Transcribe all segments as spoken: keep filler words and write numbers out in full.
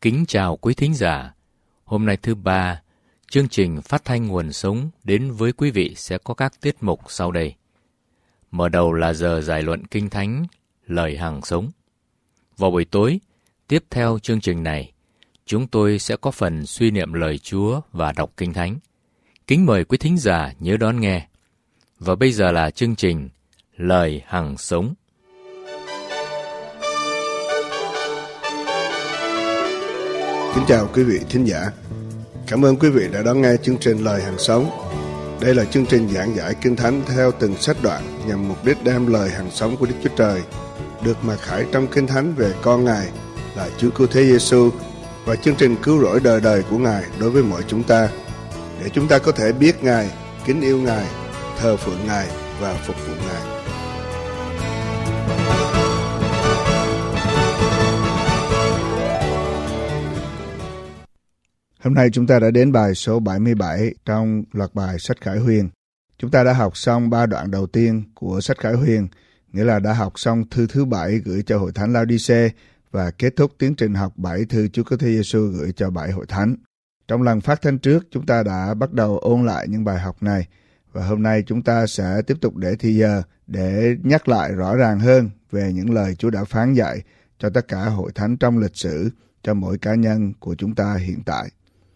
Kính chào quý thính giả. Hôm nay thứ ba, chương trình phát thanh nguồn sống đến với quý vị sẽ có các tiết mục sau đây. Mở đầu là giờ giải luận Kinh Thánh, lời hàng sống. Vào buổi tối, tiếp theo chương trình này, chúng tôi sẽ có phần suy niệm lời Chúa và đọc Kinh Thánh. Kính mời quý thính giả nhớ đón nghe. Và bây giờ là chương trình Lời Hằng Sống. Kính chào quý vị thính giả. Cảm ơn quý vị đã đón nghe chương trình Lời Hằng Sống. Đây là chương trình giảng giải Kinh Thánh theo từng sách đoạn nhằm mục đích đem lời hằng sống của Đức Chúa Trời được mặc khải trong Kinh Thánh về con Ngài là Chúa Cứu Thế Giêsu và chương trình cứu rỗi đời đời của Ngài đối với mọi chúng ta, để chúng ta có thể biết Ngài, kính yêu Ngài, thờ phượng Ngài và phục vụ Ngài. Hôm nay chúng ta đã đến bài số bảy mươi bảy trong loạt bài sách Khải Huyền. Chúng ta đã học xong ba đoạn đầu tiên của sách Khải Huyền, nghĩa là đã học xong thư thứ bảy gửi cho hội thánh Lao-đi-xê và kết thúc tiến trình học bảy thư Chúa Cứu Thế Giêsu gửi cho bảy hội thánh. Trong lần phát thanh trước, chúng ta đã bắt đầu ôn lại những bài học này, và hôm nay chúng ta sẽ tiếp tục để thì giờ để nhắc lại rõ ràng hơn về những lời Chúa đã phán dạy cho tất cả hội thánh trong lịch sử, cho mỗi cá nhân của chúng ta hiện tại.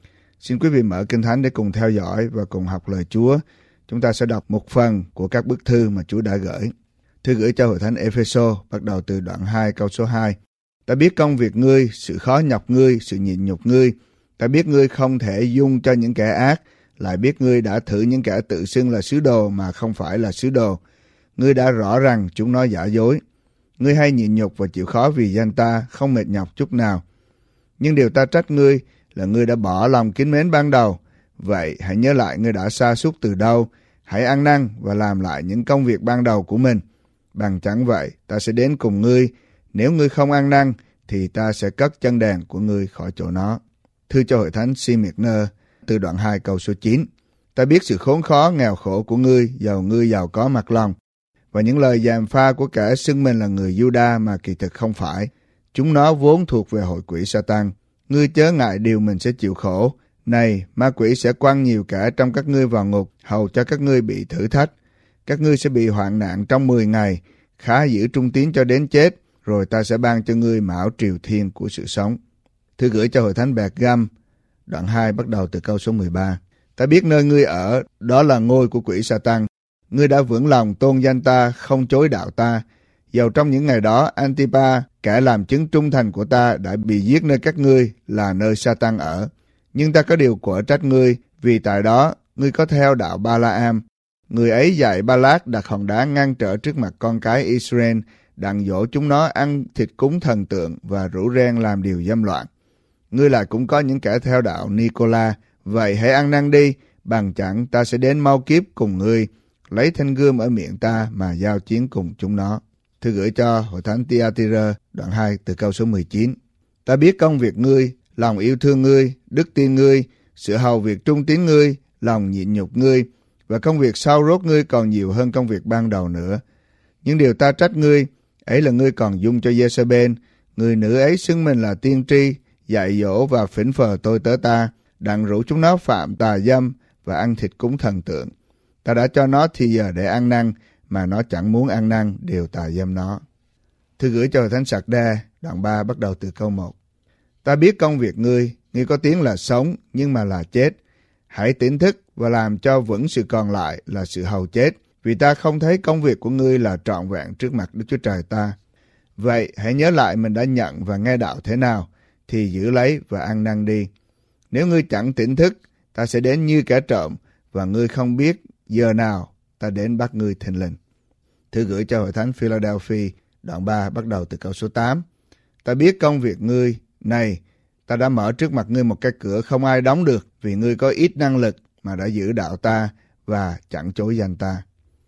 Xin quý vị mở Kinh Thánh để cùng theo dõi và cùng học lời Chúa. Chúng ta sẽ đọc một phần của các bức thư mà Chúa đã gửi. Thư gửi cho hội thánh Ê-phê-sô, bắt đầu từ đoạn hai câu số hai. Ta biết công việc ngươi, sự khó nhọc ngươi, sự nhịn nhục ngươi. Ta biết ngươi không thể dung cho những kẻ ác, lại biết ngươi đã thử những kẻ tự xưng là sứ đồ mà không phải là sứ đồ. Ngươi đã rõ rằng chúng nó giả dối. Ngươi hay nhịn nhục và chịu khó vì danh ta, không mệt nhọc chút nào. Nhưng điều ta trách ngươi là ngươi đã bỏ lòng kính mến ban đầu. Vậy hãy nhớ lại ngươi đã sa sút từ đâu, hãy ăn năn và làm lại những công việc ban đầu của mình. Bằng chẳng vậy, ta sẽ đến cùng ngươi. Nếu ngươi không ăn năn, thì ta sẽ cất chân đèn của ngươi khỏi chỗ nó. Thư cho hội thánh Si-miệc-nơ, từ đoạn hai câu số chín. Ta biết sự khốn khó, nghèo khổ của ngươi, dầu ngươi giàu có mặt lòng, và những lời gièm pha của kẻ xưng mình là người Giu-đa mà kỳ thực không phải. Chúng nó vốn thuộc về hội quỷ Sa-tan. Ngươi chớ ngại điều mình sẽ chịu khổ. Này, ma quỷ sẽ quăng nhiều kẻ trong các ngươi vào ngục, hầu cho các ngươi bị thử thách. Các ngươi sẽ bị hoạn nạn trong mười ngày, khá giữ trung tín cho đến chết, rồi ta sẽ ban cho ngươi mão triều thiên của sự sống. Thư gửi cho hội thánh Bẹt-găm, đoạn hai bắt đầu từ câu số mười ba. Ta biết nơi ngươi ở, đó là ngôi của quỷ Sa-tan. Ngươi đã vững lòng tôn danh ta, không chối đạo ta. Dầu trong những ngày đó, Antipa, kẻ làm chứng trung thành của ta, đã bị giết nơi các ngươi, là nơi Sa-tan ở. Nhưng ta có điều quở trách ngươi, vì tại đó, ngươi có theo đạo Ba-la-am. Người ấy dạy Ba-lát đặt hòn đá ngăn trở trước mặt con cái Israel, đặng dỗ chúng nó ăn thịt cúng thần tượng và rủ ren làm điều dâm loạn. Ngươi lại cũng có những kẻ theo đạo Nicola, vậy hãy ăn năn đi, bằng chẳng ta sẽ đến mau kiếp cùng ngươi, lấy thanh gươm ở miệng ta mà giao chiến cùng chúng nó. Thư gửi cho hội thánh Ti-a-ti-rơ, đoạn hai từ câu số mười chín. Ta biết công việc ngươi, lòng yêu thương ngươi, đức tin ngươi, sự hầu việc trung tín ngươi, lòng nhịn nhục ngươi, và công việc sau rốt ngươi còn nhiều hơn công việc ban đầu nữa. Nhưng điều ta trách ngươi, ấy là ngươi còn dung cho Giê-sê-bên, người nữ ấy xưng mình là tiên tri, dạy dỗ và phỉnh phờ tôi tớ ta, đặng rủ chúng nó phạm tà dâm và ăn thịt cúng thần tượng. Ta đã cho nó thì giờ để ăn năn, mà nó chẳng muốn ăn năn điều tà dâm nó. Thư gửi cho hội thánh Sạc-đe, đoạn ba bắt đầu từ câu một. Ta biết công việc ngươi, ngươi có tiếng là sống nhưng mà là chết. Hãy tỉnh thức và làm cho vững sự còn lại là sự hầu chết, vì ta không thấy công việc của ngươi là trọn vẹn trước mặt Đức Chúa Trời ta. Vậy hãy nhớ lại mình đã nhận và nghe đạo thế nào, thì giữ lấy và ăn năn đi. Nếu ngươi chẳng tỉnh thức, ta sẽ đến như kẻ trộm, và ngươi không biết giờ nào ta đến bắt ngươi thình lình. Thư gửi cho hội thánh Philadelphia, đoạn ba bắt đầu từ câu số tám. Ta biết công việc ngươi, này, ta đã mở trước mặt ngươi một cái cửa không ai đóng được, vì ngươi có ít năng lực mà đã giữ đạo ta và chẳng chối danh ta.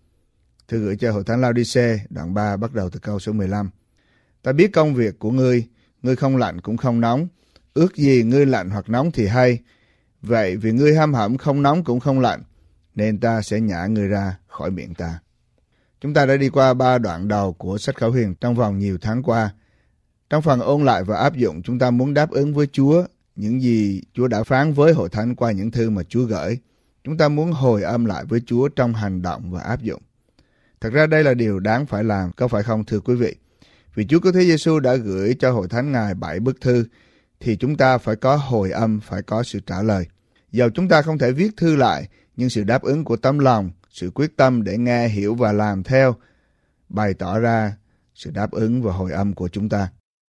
Thư gửi cho hội thánh Lao-đi-xê, đoạn ba bắt đầu từ câu số mười lăm. Ta biết công việc của ngươi, ngươi không lạnh cũng không nóng, ước gì ngươi lạnh hoặc nóng thì hay. Vậy vì ngươi ham hẩm không nóng cũng không lạnh, nên ta sẽ nhả ngươi ra khỏi miệng ta. Chúng ta đã đi qua ba đoạn đầu của sách Khải Huyền trong vòng nhiều tháng qua. Trong phần ôn lại và áp dụng, chúng ta muốn đáp ứng với Chúa những gì Chúa đã phán với hội thánh qua những thư mà Chúa gửi. Chúng ta muốn hồi âm lại với Chúa trong hành động và áp dụng. Thật ra đây là điều đáng phải làm, có phải không thưa quý vị? Vì Chúa Cứu Thế Giêsu đã gửi cho hội thánh Ngài bảy bức thư, thì chúng ta phải có hồi âm, phải có sự trả lời. Dầu chúng ta không thể viết thư lại, nhưng sự đáp ứng của tấm lòng, sự quyết tâm để nghe, hiểu và làm theo, bày tỏ ra sự đáp ứng và hồi âm của chúng ta.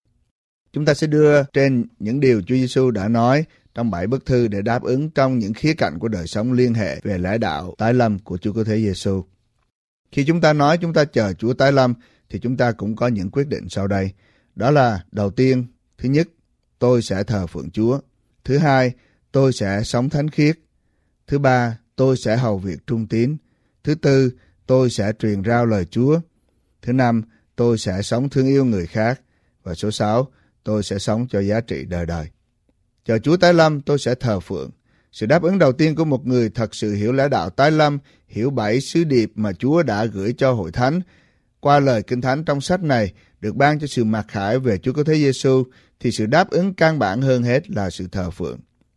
Chúng ta sẽ đưa trên những điều Chúa Giêsu đã nói trong bảy bức thư để đáp ứng trong những khía cạnh của đời sống liên hệ về lẽ đạo tái lâm của Chúa Cứu Thế Giêsu. Khi chúng ta nói chúng ta chờ Chúa tái lâm, thì chúng ta cũng có những quyết định sau đây. Đó là đầu tiên, thứ nhất, tôi sẽ thờ phượng Chúa. Thứ hai, tôi sẽ sống thánh khiết. Thứ ba, tôi sẽ hầu việc trung tín. Thứ tư, tôi sẽ truyền rao lời Chúa. Thứ năm, tôi sẽ sống thương yêu người khác. Và số sáu, tôi sẽ sống cho giá trị đời đời. Chờ Chúa tái lâm, tôi sẽ thờ phượng. Sự đáp ứng đầu tiên của một người thật sự hiểu lẽ đạo tái lâm, hiểu bảy sứ điệp mà Chúa đã gửi cho hội thánh qua lời Kinh Thánh trong sách này, được ban cho sự mặc khải về Chúa Cứu Thế Giêsu, thì sự đáp ứng căn bản hơn hết là sự thờ phượng.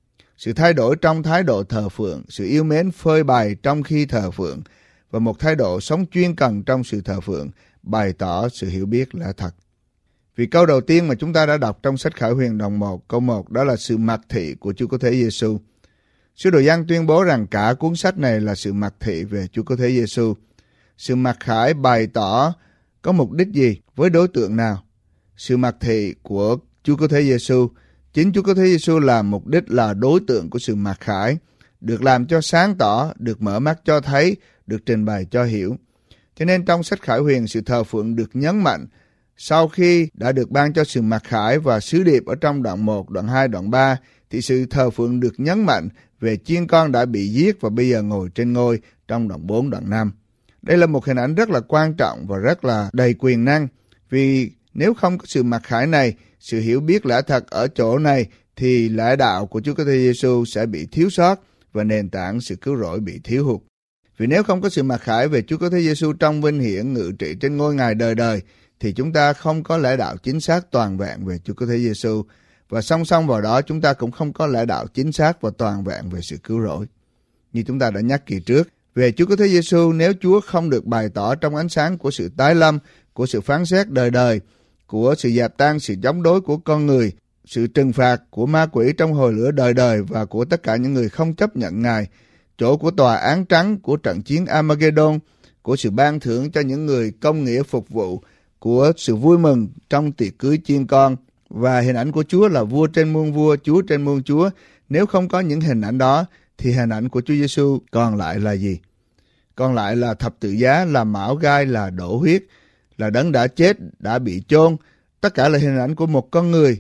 Sự thay đổi trong thái độ thờ phượng, sự yêu mến phơi bày trong khi thờ phượng, và một thái độ sống chuyên cần trong sự thờ phượng, bày tỏ sự hiểu biết lẽ thật. Vì câu đầu tiên mà chúng ta đã đọc trong sách Khải Huyền đoạn một, câu một, đó là sự mặc thị của Chúa Cứu Thế Giêsu. Sứ đồ Giăng tuyên bố rằng cả cuốn sách này là sự mặc thị về Chúa Cứu Thế Giêsu. Sự mặc khải bày tỏ có mục đích gì, với đối tượng nào? Sự mặc thị của Chúa Cứu Thế Giêsu, chính Chúa Cứu Thế Giêsu là mục đích, là đối tượng của sự mặc khải, được làm cho sáng tỏ, được mở mắt cho thấy, được trình bày cho hiểu. Cho nên trong sách Khải Huyền, sự thờ phượng được nhấn mạnh sau khi đã được ban cho sự mặc khải và sứ điệp ở trong đoạn một, đoạn hai, đoạn ba, thì sự thờ phượng được nhấn mạnh về chiên con đã bị giết và bây giờ ngồi trên ngôi trong đoạn bốn, đoạn năm. Đây là một hình ảnh rất là quan trọng và rất là đầy quyền năng, vì nếu không có sự mặc khải này, sự hiểu biết lẽ thật ở chỗ này, thì lẽ đạo của Chúa Cứu Thế Giêsu sẽ bị thiếu sót và nền tảng sự cứu rỗi bị thiếu hụt. Vì nếu không có sự mặc khải về Chúa Cứu Thế Giêsu trong vinh hiển ngự trị trên ngôi Ngài đời đời, thì chúng ta không có lẽ đạo chính xác toàn vẹn về Chúa Cứu Thế Giêsu, và song song vào đó chúng ta cũng không có lẽ đạo chính xác và toàn vẹn về sự cứu rỗi. Như chúng ta đã nhắc kỳ trước, về Chúa Cứu Thế Giêsu, nếu Chúa không được bày tỏ trong ánh sáng của sự tái lâm, của sự phán xét đời đời, của sự dẹp tan sự chống đối của con người, sự trừng phạt của ma quỷ trong hồi lửa đời đời và của tất cả những người không chấp nhận Ngài, chỗ của tòa án trắng, của trận chiến Armageddon, của sự ban thưởng cho những người công nghĩa phục vụ, của sự vui mừng trong tiệc cưới chiên con, và hình ảnh của Chúa là vua trên muôn vua, Chúa trên muôn Chúa. Nếu không có những hình ảnh đó, thì hình ảnh của Chúa Giêsu còn lại là gì? Còn lại là thập tự giá, là mão gai, là đổ huyết, là đấng đã chết, đã bị chôn. Tất cả là hình ảnh của một con người,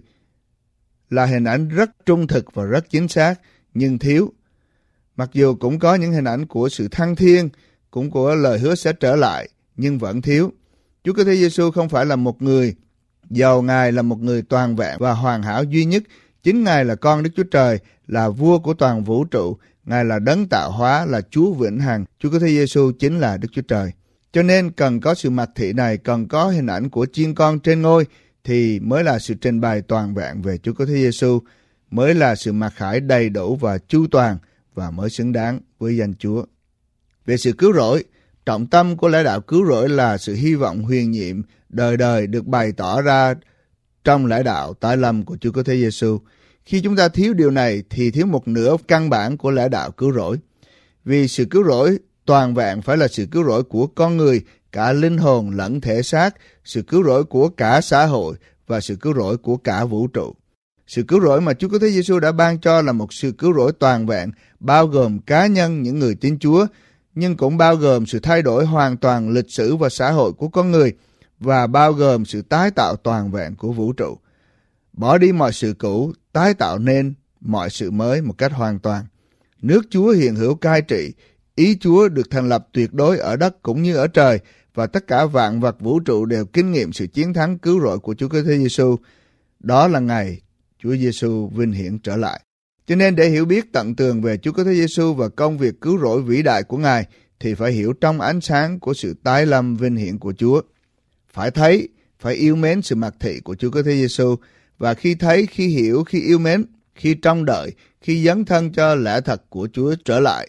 là hình ảnh rất trung thực và rất chính xác, nhưng thiếu. Mặc dù cũng có những hình ảnh của sự thăng thiên, cũng của lời hứa sẽ trở lại, nhưng vẫn thiếu. Chúa Cứu Thế Giêsu không phải là một người, dầu Ngài là một người toàn vẹn và hoàn hảo duy nhất. Chính Ngài là con Đức Chúa Trời, là vua của toàn vũ trụ. Ngài là đấng tạo hóa, là Chúa vĩnh hằng. Chúa Cứu Thế Giêsu chính là Đức Chúa Trời. Cho nên cần có sự mặc thị này, cần có hình ảnh của chiên con trên ngôi, thì mới là sự trình bày toàn vẹn về Chúa Cứu Thế Giêsu, mới là sự mặc khải đầy đủ và chu toàn, và mới xứng đáng với danh Chúa. Về sự cứu rỗi, trọng tâm của lẽ đạo cứu rỗi là sự hy vọng huyền nhiệm đời đời được bày tỏ ra trong lẽ đạo tái lâm của Chúa Cứu Thế Giêsu. Khi chúng ta thiếu điều này thì thiếu một nửa căn bản của lẽ đạo cứu rỗi. Vì sự cứu rỗi toàn vẹn phải là sự cứu rỗi của con người, cả linh hồn lẫn thể xác, sự cứu rỗi của cả xã hội và sự cứu rỗi của cả vũ trụ. Sự cứu rỗi mà Chúa Cứu Thế Giêsu đã ban cho là một sự cứu rỗi toàn vẹn, bao gồm cá nhân những người tin Chúa, nhưng cũng bao gồm sự thay đổi hoàn toàn lịch sử và xã hội của con người, và bao gồm sự tái tạo toàn vẹn của vũ trụ. Bỏ đi mọi sự cũ, tái tạo nên mọi sự mới một cách hoàn toàn. Nước Chúa hiện hữu cai trị, ý Chúa được thành lập tuyệt đối ở đất cũng như ở trời, và tất cả vạn vật vũ trụ đều kinh nghiệm sự chiến thắng cứu rỗi của Chúa Cứu Thế Giêsu. Đó là ngày Chúa Giêsu vinh hiển trở lại. Cho nên để hiểu biết tận tường về Chúa Cứu Thế Giêsu và công việc cứu rỗi vĩ đại của Ngài, thì phải hiểu trong ánh sáng của sự tái lâm vinh hiển của Chúa. Phải thấy, phải yêu mến sự mặc thị của Chúa Cứu Thế Giêsu, và khi thấy, khi hiểu, khi yêu mến, khi trông đợi, khi dấn thân cho lẽ thật của Chúa trở lại,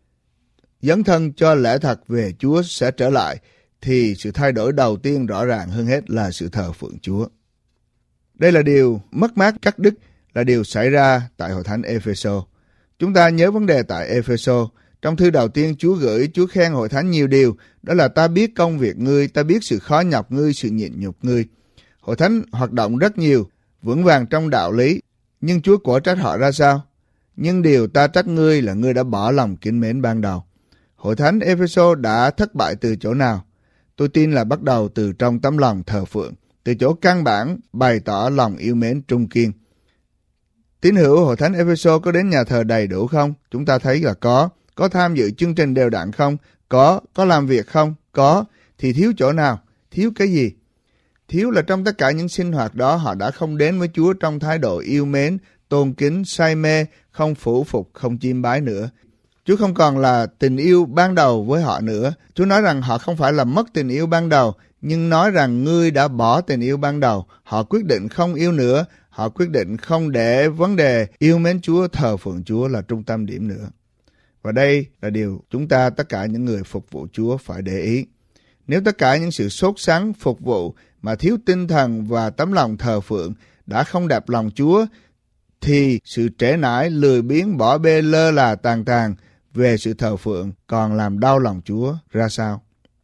dấn thân cho lẽ thật về Chúa sẽ trở lại, thì sự thay đổi đầu tiên rõ ràng hơn hết là sự thờ phượng Chúa. Đây là điều mất mát cắt đứt, là điều xảy ra tại hội thánh Ê-phê-sô. Chúng ta nhớ vấn đề tại Ê-phê-sô. Trong thư đầu tiên Chúa gửi, Chúa khen hội thánh nhiều điều, đó là ta biết công việc ngươi, ta biết sự khó nhọc ngươi, sự nhịn nhục ngươi. Hội thánh hoạt động rất nhiều, vững vàng trong đạo lý, nhưng Chúa quở trách họ ra sao? Nhưng điều ta trách ngươi là ngươi đã bỏ lòng kính mến ban đầu. Hội thánh Ê-phê-sô đã thất bại từ chỗ nào? Tôi tin là bắt đầu từ trong tấm lòng thờ phượng, từ chỗ căn bản bày tỏ lòng yêu mến trung kiên. Tín hữu hội thánh Ê-phê-sô có đến nhà thờ đầy đủ không? Chúng ta thấy là có. Có tham dự chương trình đều đặn không? Có. Có làm việc không? Có. Thì thiếu chỗ nào? Thiếu cái gì? Thiếu là trong tất cả những sinh hoạt đó họ đã không đến với Chúa trong thái độ yêu mến, tôn kính, say mê, không phủ phục, không chiêm bái nữa. Chúa không còn là tình yêu ban đầu với họ nữa. Chúa nói rằng họ không phải là mất tình yêu ban đầu, nhưng nói rằng ngươi đã bỏ tình yêu ban đầu. Họ quyết định không yêu nữa. Họ quyết định không để vấn đề yêu mến Chúa, thờ phượng Chúa là trung tâm điểm nữa. Và đây là điều chúng ta, tất cả những người phục vụ Chúa phải để ý. Nếu tất cả những sự sốt sắng phục vụ mà thiếu tinh thần và tấm lòng thờ phượng đã không đẹp lòng Chúa, thì sự trễ nải, lười biếng, bỏ bê, lơ là, tàn tàn về sự thờ phượng còn làm đau lòng Chúa ra sao?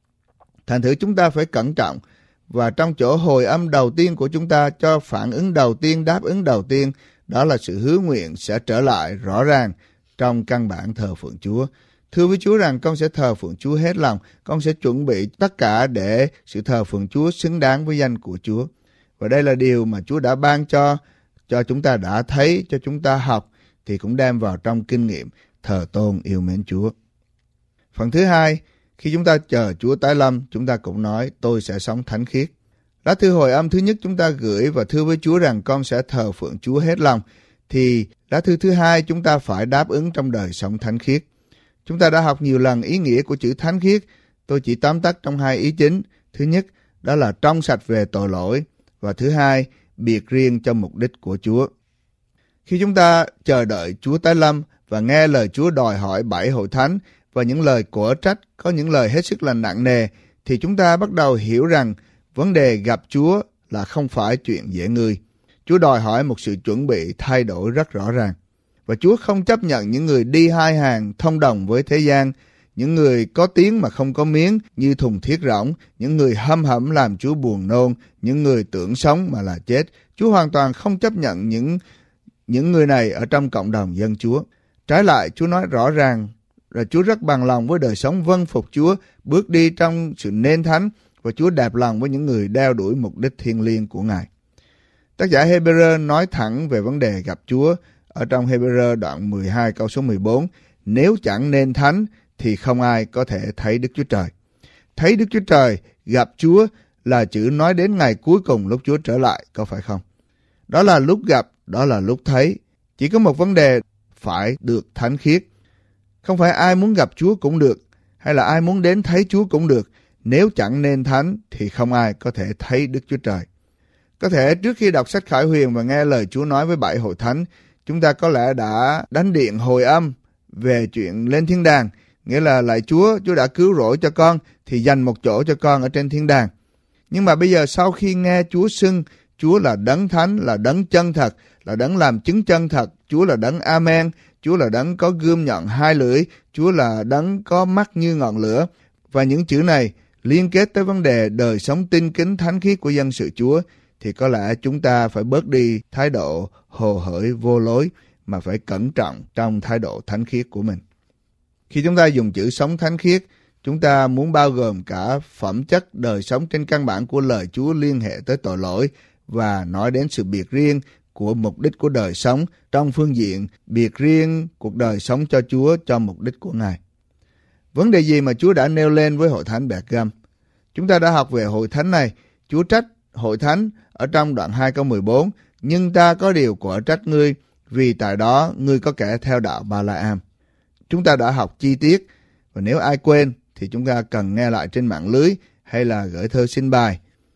Thành thử chúng ta phải cẩn trọng, và trong chỗ hồi âm đầu tiên của chúng ta cho phản ứng đầu tiên, đáp ứng đầu tiên, đó là sự hứa nguyện sẽ trở lại rõ ràng trong căn bản thờ phượng Chúa. Thưa với Chúa rằng con sẽ thờ phượng Chúa hết lòng, con sẽ chuẩn bị tất cả để sự thờ phượng Chúa xứng đáng với danh của Chúa. Và đây là điều mà Chúa đã ban cho, cho chúng ta đã thấy, cho chúng ta học, thì cũng đem vào trong kinh nghiệm thờ tôn yêu mến Chúa. Phần thứ hai, khi chúng ta chờ Chúa tái lâm, chúng ta cũng nói tôi sẽ sống thánh khiết. Lá thư hồi âm thứ nhất chúng ta gửi và thưa với Chúa rằng con sẽ thờ phượng Chúa hết lòng, thì lá thư thứ hai chúng ta phải đáp ứng trong đời sống thánh khiết. Chúng ta đã học nhiều lần ý nghĩa của chữ thánh khiết, tôi chỉ tóm tắt trong hai ý chính. Thứ nhất, đó là trong sạch về tội lỗi, và thứ hai, biệt riêng cho mục đích của Chúa. Khi chúng ta chờ đợi Chúa tái lâm và nghe lời Chúa đòi hỏi bảy hội thánh và những lời của trách, có những lời hết sức là nặng nề, thì chúng ta bắt đầu hiểu rằng vấn đề gặp Chúa là không phải chuyện dễ người. Chúa đòi hỏi một sự chuẩn bị thay đổi rất rõ ràng. Và Chúa không chấp nhận những người đi hai hàng thông đồng với thế gian, những người có tiếng mà không có miếng như thùng thiết rỗng, những người hâm hẩm làm Chúa buồn nôn, những người tưởng sống mà là chết. Chúa hoàn toàn không chấp nhận những, những người này ở trong cộng đồng dân Chúa. Trái lại, Chúa nói rõ ràng là Chúa rất bằng lòng với đời sống vâng phục Chúa, bước đi trong sự nên thánh, và Chúa đẹp lòng với những người đeo đuổi mục đích thiêng liêng của Ngài. Tác giả Hê-bê-rơ nói thẳng về vấn đề gặp Chúa ở trong Hê-bê-rơ đoạn mười hai câu số mười bốn. Nếu chẳng nên thánh thì không ai có thể thấy Đức Chúa Trời. Thấy Đức Chúa Trời, gặp Chúa là chữ nói đến ngày cuối cùng lúc Chúa trở lại, có phải không? Đó là lúc gặp, đó là lúc thấy. Chỉ có một vấn đề phải được thánh khiết. Không phải ai muốn gặp Chúa cũng được, hay là ai muốn đến thấy Chúa cũng được. Nếu chẳng nên thánh thì không ai có thể thấy Đức Chúa Trời. Có thể trước khi đọc sách Khải Huyền và nghe lời Chúa nói với bảy hội thánh, chúng ta có lẽ đã đánh điện hồi âm về chuyện lên thiên đàng. Nghĩa là lạy Chúa, Chúa đã cứu rỗi cho con thì dành một chỗ cho con ở trên thiên đàng. Nhưng mà bây giờ sau khi nghe Chúa xưng Chúa là đấng thánh, là đấng chân thật, là đấng làm chứng chân thật, Chúa là đấng Amen, Chúa là đấng có gươm nhọn hai lưỡi, Chúa là đấng có mắt như ngọn lửa. Và những chữ này liên kết tới vấn đề đời sống tinh kính thánh khiết của dân sự Chúa, thì có lẽ chúng ta phải bớt đi thái độ hồ hởi vô lối, mà phải cẩn trọng trong thái độ thánh khiết của mình. Khi chúng ta dùng chữ sống thánh khiết, chúng ta muốn bao gồm cả phẩm chất đời sống trên căn bản của lời Chúa liên hệ tới tội lỗi, và nói đến sự biệt riêng của mục đích của đời sống trong phương diện biệt riêng cuộc đời sống cho Chúa, cho mục đích của Ngài. Vấn đề gì mà Chúa đã nêu lên với hội thánh Bẹt Găm? Chúng ta đã học về hội thánh này. Chúa trách hội thánh ở trong đoạn hai câu mười bốn, nhưng ta có điều của trách ngươi, vì tại đó ngươi có kẻ theo đạo Ba-la-am. Chúng ta đã học chi tiết, và nếu ai quên thì chúng ta cần nghe lại trên mạng lưới hay là gửi thơ xin bài.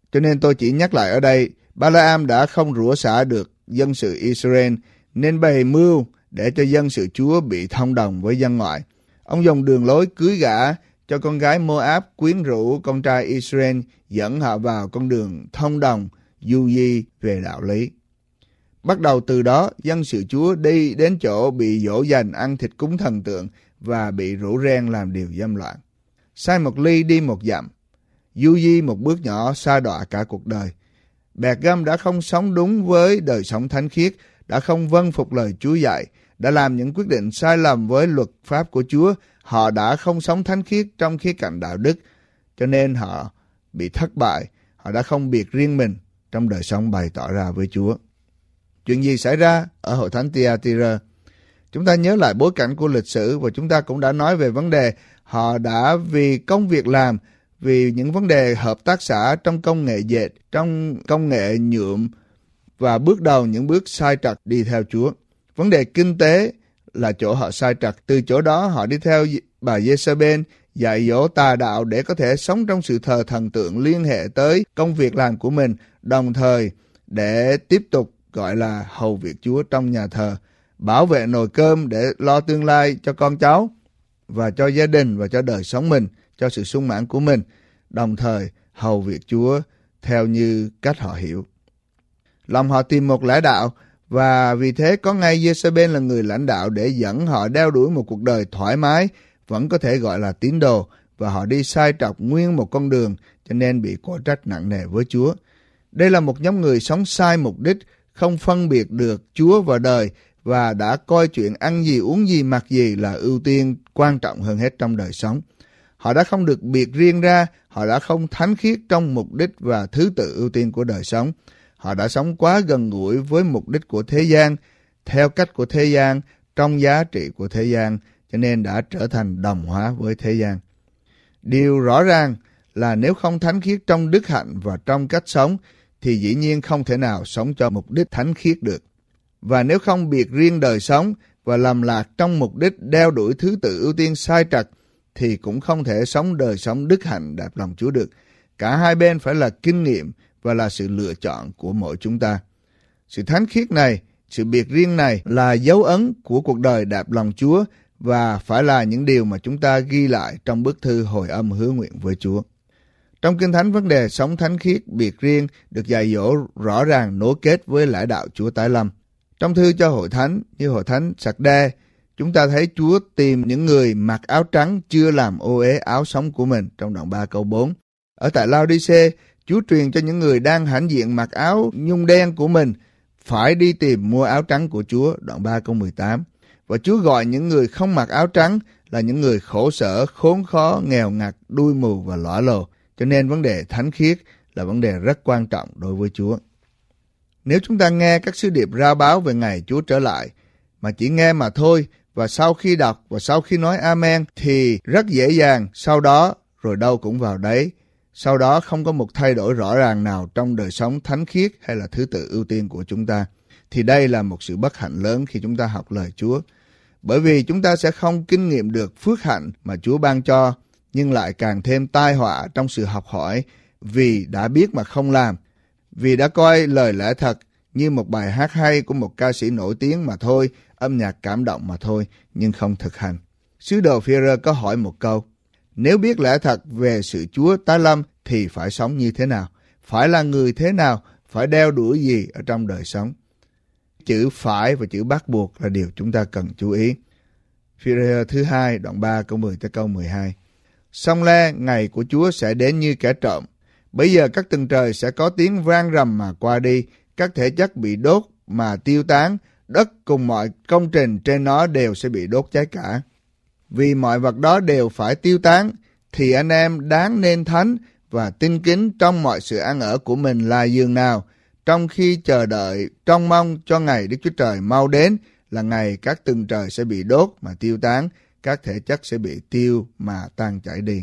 Cho nên tôi chỉ nhắc lại ở đây, Ba-la-am đã không rủa xả được dân sự Israel, nên bày mưu để cho dân sự Chúa bị thông đồng với dân ngoại. Ông dùng đường lối cưới gả cho con gái Moab, quyến rũ con trai Israel, dẫn họ vào con đường thông đồng, du di về đạo lý. Bắt đầu từ đó, dân sự Chúa đi đến chỗ bị dỗ dành ăn thịt cúng thần tượng và bị rủ ren làm điều dâm loạn. Sai một ly đi một dặm, du di một bước nhỏ sa đọa cả cuộc đời. Bẹt Gâm đã không sống đúng với đời sống thánh khiết, đã không vâng phục lời Chúa dạy, đã làm những quyết định sai lầm với luật pháp của Chúa. Họ đã không sống thánh khiết trong khía cạnh đạo đức, cho nên họ bị thất bại. Họ đã không biệt riêng mình trong đời sống bày tỏ ra với Chúa. Chuyện gì xảy ra ở hội thánh Thyatira? Chúng ta nhớ lại bối cảnh của lịch sử và chúng ta cũng đã nói về vấn đề họ đã vì công việc làm, vì những vấn đề hợp tác xã trong công nghệ dệt, trong công nghệ nhuộm và bước đầu những bước sai trật đi theo Chúa. Vấn đề kinh tế là chỗ họ sai trật. Từ chỗ đó họ đi theo bà Jezebel dạy dỗ tà đạo để có thể sống trong sự thờ thần tượng liên hệ tới công việc làm của mình, đồng thời để tiếp tục gọi là hầu việc Chúa trong nhà thờ, bảo vệ nồi cơm để lo tương lai cho con cháu và cho gia đình và cho đời sống mình, cho sự sung mãn của mình, đồng thời hầu việc Chúa theo như cách họ hiểu. Lòng họ tìm một lẽ đạo và vì thế có ngay Jezebel là người lãnh đạo để dẫn họ đeo đuổi một cuộc đời thoải mái, vẫn có thể gọi là tín đồ, và họ đi sai trọc nguyên một con đường, cho nên bị quả trách nặng nề với Chúa. Đây là một nhóm người sống sai mục đích, không phân biệt được Chúa và đời, và đã coi chuyện ăn gì, uống gì, mặc gì là ưu tiên quan trọng hơn hết trong đời sống. Họ đã không được biệt riêng ra, họ đã không thánh khiết trong mục đích và thứ tự ưu tiên của đời sống. Họ đã sống quá gần gũi với mục đích của thế gian, theo cách của thế gian, trong giá trị của thế gian, cho nên đã trở thành đồng hóa với thế gian. Điều rõ ràng là nếu không thánh khiết trong đức hạnh và trong cách sống, thì dĩ nhiên không thể nào sống cho mục đích thánh khiết được. Và nếu không biệt riêng đời sống và lầm lạc trong mục đích đeo đuổi thứ tự ưu tiên sai trật, thì cũng không thể sống đời sống đức hạnh đẹp lòng Chúa được. Cả hai bên phải là kinh nghiệm và là sự lựa chọn của mỗi chúng ta. Sự thánh khiết này, sự biệt riêng này là dấu ấn của cuộc đời đẹp lòng Chúa và phải là những điều mà chúng ta ghi lại trong bức thư hồi âm hứa nguyện với Chúa. Trong Kinh Thánh, vấn đề sống thánh khiết biệt riêng được dạy dỗ rõ ràng nối kết với lẽ đạo Chúa tái lâm. Trong thư cho hội thánh như hội thánh Sạc-đe, chúng ta thấy Chúa tìm những người mặc áo trắng chưa làm ô uế áo sống của mình trong đoạn ba câu bốn. Ở tại Lao-đi-xê, Chúa truyền cho những người đang hãnh diện mặc áo nhung đen của mình phải đi tìm mua áo trắng của Chúa, đoạn ba câu mười tám. Và Chúa gọi những người không mặc áo trắng là những người khổ sở, khốn khó, nghèo ngặt, đuôi mù và lõa lồ. Cho nên vấn đề thánh khiết là vấn đề rất quan trọng đối với Chúa. Nếu chúng ta nghe các sứ điệp rao báo về ngày Chúa trở lại, mà chỉ nghe mà thôi, và sau khi đọc và sau khi nói Amen, thì rất dễ dàng, sau đó rồi đâu cũng vào đấy. Sau đó không có một thay đổi rõ ràng nào trong đời sống thánh khiết hay là thứ tự ưu tiên của chúng ta. Thì đây là một sự bất hạnh lớn khi chúng ta học lời Chúa. Bởi vì chúng ta sẽ không kinh nghiệm được phước hạnh mà Chúa ban cho, nhưng lại càng thêm tai họa trong sự học hỏi, vì đã biết mà không làm, vì đã coi lời lẽ thật như một bài hát hay của một ca sĩ nổi tiếng mà thôi, âm nhạc cảm động mà thôi, nhưng không thực hành. Sứ đồ Phi-e-rơ có hỏi một câu: nếu biết lẽ thật về sự Chúa tái lâm thì phải sống như thế nào? Phải là người thế nào? Phải đeo đuổi gì ở trong đời sống? Chữ phải và chữ bắt buộc là điều chúng ta cần chú ý. Phi-e-rơ thứ hai, đoạn ba câu mười tới câu mười hai. Song le, ngày của Chúa sẽ đến như kẻ trộm. Bây giờ các tầng trời sẽ có tiếng vang rầm mà qua đi, các thể chất bị đốt mà tiêu tán, đất cùng mọi công trình trên nó đều sẽ bị đốt cháy cả. Vì mọi vật đó đều phải tiêu tán, thì anh em đáng nên thánh và tin kính trong mọi sự ăn ở của mình là dường nào, trong khi chờ đợi, trông mong cho ngày Đức Chúa Trời mau đến, là ngày các tầng trời sẽ bị đốt mà tiêu tán, các thể chất sẽ bị tiêu mà tan chảy đi.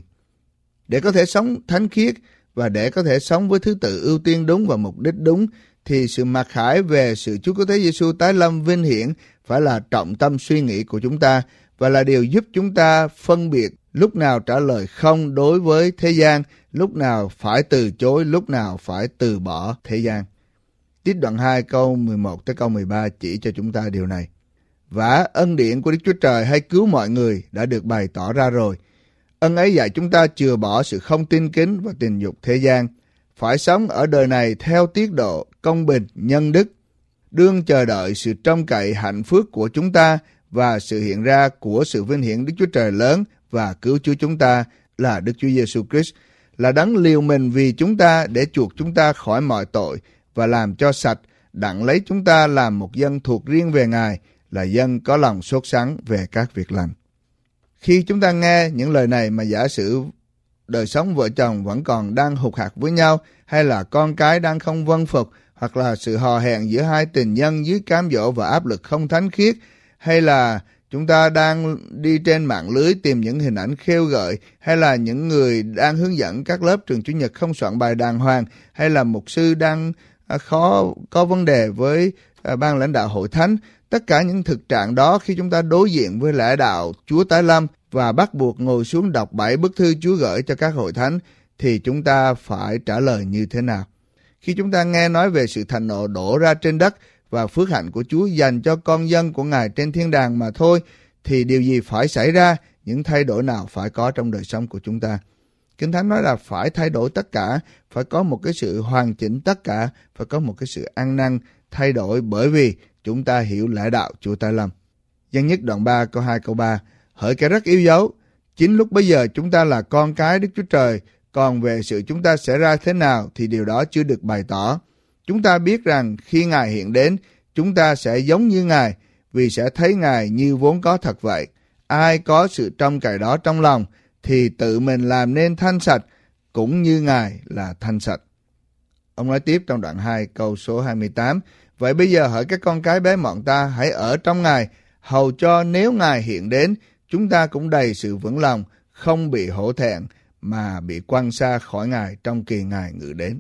Để có thể sống thánh khiết và để có thể sống với thứ tự ưu tiên đúng và mục đích đúng, thì sự mặc khải về sự Chúa Cứu Thế Giêsu tái lâm vinh hiển phải là trọng tâm suy nghĩ của chúng ta và là điều giúp chúng ta phân biệt lúc nào trả lời không đối với thế gian, lúc nào phải từ chối, lúc nào phải từ bỏ thế gian. Tiết đoạn hai câu mười một tới câu mười ba chỉ cho chúng ta điều này. Vả ân điển của Đức Chúa Trời hay cứu mọi người đã được bày tỏ ra rồi. Ân ấy dạy chúng ta chừa bỏ sự không tin kính và tình dục thế gian, phải sống ở đời này theo tiết độ, công bình, nhân đức, đương chờ đợi sự trông cậy hạnh phúc của chúng ta và sự hiện ra của sự vinh hiển Đức Chúa Trời lớn và cứu Chúa chúng ta là Đức Chúa Giêsu Christ, là đấng liều mình vì chúng ta để chuộc chúng ta khỏi mọi tội và làm cho sạch, đặng lấy chúng ta làm một dân thuộc riêng về Ngài, là dân có lòng sốt sắng về các việc lành. Khi chúng ta nghe những lời này mà giả sử đời sống vợ chồng vẫn còn đang hụt hạt với nhau, hay là con cái đang không vâng phục, hoặc là sự hò hẹn giữa hai tình nhân dưới cám dỗ và áp lực không thánh khiết, hay là chúng ta đang đi trên mạng lưới tìm những hình ảnh khêu gợi, hay là những người đang hướng dẫn các lớp trường Chủ nhật không soạn bài đàng hoàng, hay là mục sư đang khó có vấn đề với ban lãnh đạo hội thánh. Tất cả những thực trạng đó, khi chúng ta đối diện với lẽ đạo Chúa tái lâm và bắt buộc ngồi xuống đọc bảy bức thư Chúa gửi cho các hội thánh, thì chúng ta phải trả lời như thế nào? Khi chúng ta nghe nói về sự thạnh nộ đổ ra trên đất và phước hạnh của Chúa dành cho con dân của Ngài trên thiên đàng mà thôi, thì điều gì phải xảy ra, những thay đổi nào phải có trong đời sống của chúng ta? Kinh Thánh nói là phải thay đổi tất cả, phải có một cái sự hoàn chỉnh tất cả, phải có một cái sự ăn năn thay đổi, bởi vì chúng ta hiểu lẽ đạo Chúa tái lâm. Dân nhất đoạn ba câu hai câu ba, hỡi kẻ rất yêu dấu, chính lúc bây giờ chúng ta là con cái Đức Chúa Trời, còn về sự chúng ta sẽ ra thế nào thì điều đó chưa được bày tỏ. Chúng ta biết rằng khi Ngài hiện đến, chúng ta sẽ giống như Ngài, vì sẽ thấy Ngài như vốn có thật vậy. Ai có sự trông cậy đó trong lòng, thì tự mình làm nên thanh sạch, cũng như Ngài là thanh sạch. Ông nói tiếp trong đoạn hai câu số hai mươi tám, vậy bây giờ hỡi các con cái bé mọn ta, hãy ở trong Ngài, hầu cho nếu Ngài hiện đến, chúng ta cũng đầy sự vững lòng, không bị hổ thẹn, mà bị quăng xa khỏi Ngài trong kỳ Ngài ngự đến.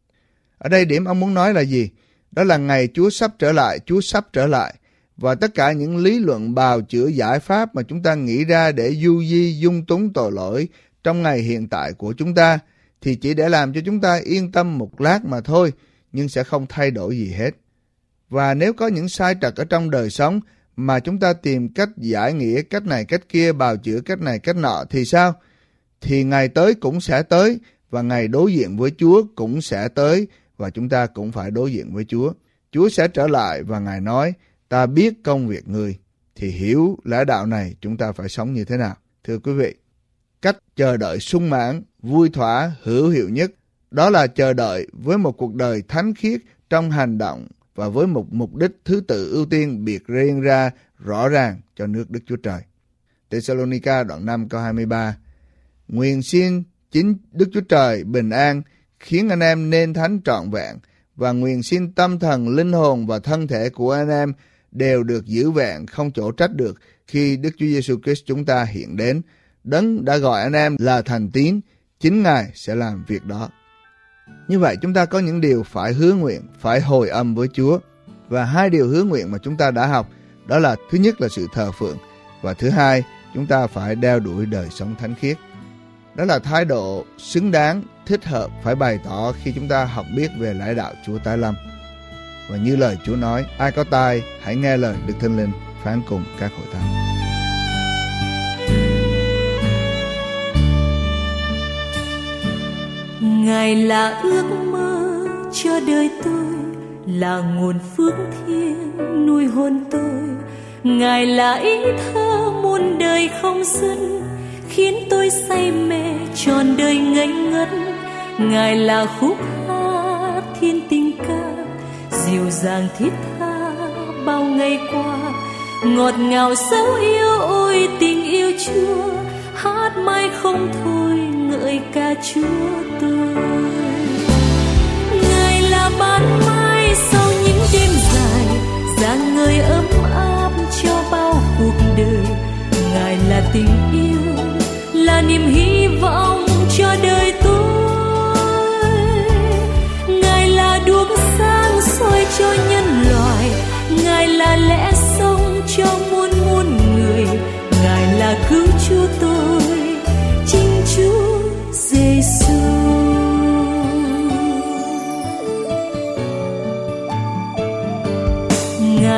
Ở đây điểm ông muốn nói là gì? Đó là ngày Chúa sắp trở lại, Chúa sắp trở lại. Và tất cả những lý luận bào chữa giải pháp mà chúng ta nghĩ ra để du di dung túng tội lỗi trong ngày hiện tại của chúng ta, thì chỉ để làm cho chúng ta yên tâm một lát mà thôi, nhưng sẽ không thay đổi gì hết. Và nếu có những sai trật ở trong đời sống mà chúng ta tìm cách giải nghĩa cách này cách kia, bào chữa cách này cách nọ, thì sao? Thì ngày tới cũng sẽ tới, và ngày đối diện với Chúa cũng sẽ tới, và chúng ta cũng phải đối diện với Chúa. Chúa sẽ trở lại và Ngài nói, ta biết công việc ngươi. Thì hiểu lẽ đạo này chúng ta phải sống như thế nào? Thưa quý vị, cách chờ đợi sung mãn, vui thỏa, hữu hiệu nhất, đó là chờ đợi với một cuộc đời thánh khiết trong hành động và với một mục đích thứ tự ưu tiên biệt riêng ra rõ ràng cho nước Đức Chúa Trời. Thessalonica đoạn năm câu hai mươi ba, nguyện xin chính Đức Chúa Trời bình an khiến anh em nên thánh trọn vẹn, và nguyện xin tâm thần, linh hồn và thân thể của anh em đều được giữ vẹn, không chỗ trách được khi Đức Chúa Giêsu Christ chúng ta hiện đến. Đấng đã gọi anh em là thành tín, chính Ngài sẽ làm việc đó. Như vậy chúng ta có những điều phải hứa nguyện, phải hồi âm với Chúa. Và hai điều hứa nguyện mà chúng ta đã học, đó là thứ nhất là sự thờ phượng, và thứ hai, chúng ta phải đeo đuổi đời sống thánh khiết. Đó là thái độ xứng đáng, thích hợp phải bày tỏ khi chúng ta học biết về lẽ đạo Chúa tái lâm. Và như lời Chúa nói, ai có tai hãy nghe lời Đức Thánh Linh phán cùng các hội thánh. Ngài là ước mơ cho đời tôi, là nguồn phước thiêng nuôi hồn tôi. Ngài là ý thơ muôn đời không dứt, khiến tôi say mê trọn đời ngây ngất. Ngài là khúc hát thiên tình ca, dịu dàng thiết tha bao ngày qua. Ngọt ngào dấu yêu ôi tình yêu Chúa, hát mãi không thôi ngợi ca Chúa tôi. Ngài là ban mai sau những đêm dài, rạng ngời ấm áp cho bao cuộc đời. Ngài là tình yêu, là niềm hy vọng cho đời tôi. Ngài là đuốc sáng soi cho nhân loại, Ngài là lẽ sống cho muôn muôn người. Ngài là cứu Chúa tôi,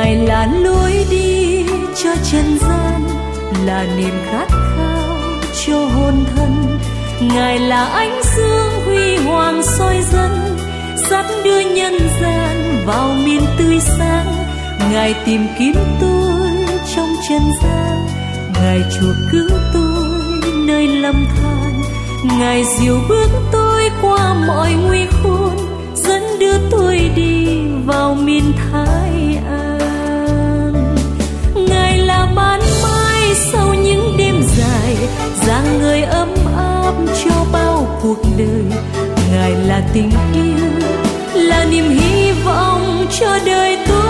Ngài là lối đi cho trần gian, là niềm khát khao cho hồn thân. Ngài là ánh dương huy hoàng soi dẫn, dắt đưa nhân gian vào miền tươi sáng. Ngài tìm kiếm tôi trong trần gian, Ngài chuộc cứu tôi nơi lầm than. Ngài dìu bước tôi qua mọi nguy khốn, dẫn đưa tôi đi vào miền thái an. Ngài là ban mai sau những đêm dài, dáng người ấm áp cho bao cuộc đời. Ngài là tình yêu, là niềm hy vọng cho đời tôi.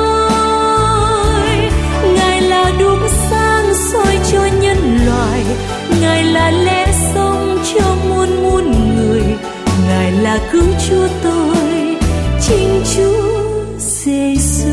Ngài là đuốc sáng soi cho nhân loại, Ngài là lẽ sống cho muôn muôn người. Ngài là cứu Chúa tôi, chính Chúa Giêsu.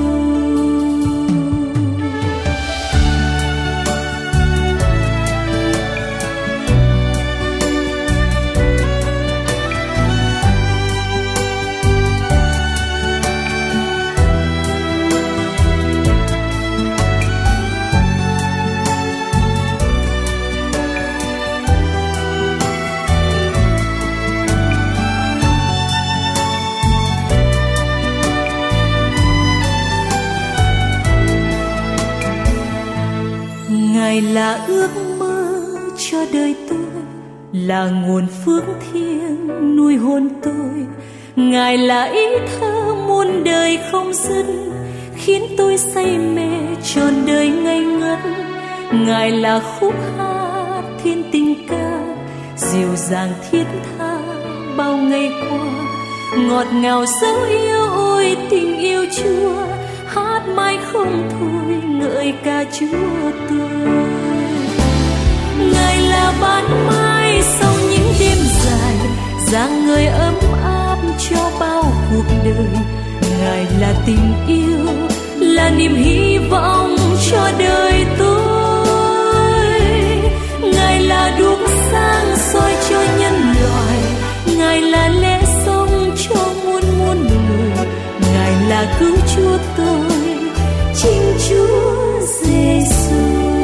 Ngài là ước mơ cho đời tôi, là nguồn phước thiêng nuôi hồn tôi. Ngài là ý thơ muôn đời không dứt, khiến tôi say mê trọn đời ngây ngất. Ngài là khúc hát thiên tình ca, dịu dàng thiết tha bao ngày qua. Ngọt ngào dấu yêu ôi tình yêu Chúa, hát mãi không thôi ngợi ca Chúa tôi. Ngài là ban mai sau những đêm dài, dáng người ấm áp cho bao cuộc đời. Ngài là tình yêu, là niềm hy vọng cho đời tôi. Ngài là đuốc sáng soi cho nhân loại, Ngài là lẽ sống cho muôn muôn người. Ngài là cứu Chúa tôi, chính Chúa Giêsu.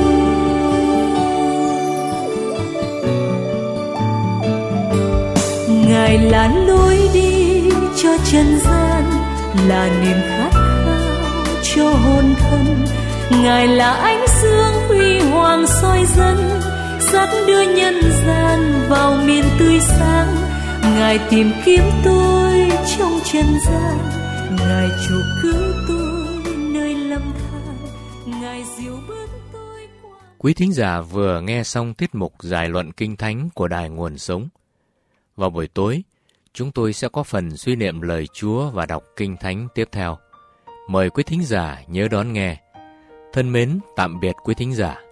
Ngài là lối đi cho trần gian, là niềm khát khao cho hồn thân. Ngài là ánh dương huy hoàng soi dẫn, dắt đưa nhân gian vào miền tươi sáng. Ngài tìm kiếm tôi trong trần gian, Ngài chuộc cứu tôi nơi lầm than. Ngài dìu bước tôi qua. Quý thính giả vừa nghe xong tiết mục giải luận Kinh Thánh của Đài Nguồn Sống. Vào buổi tối, chúng tôi sẽ có phần suy niệm lời Chúa và đọc Kinh Thánh tiếp theo. Mời quý thính giả nhớ đón nghe. Thân mến, tạm biệt quý thính giả.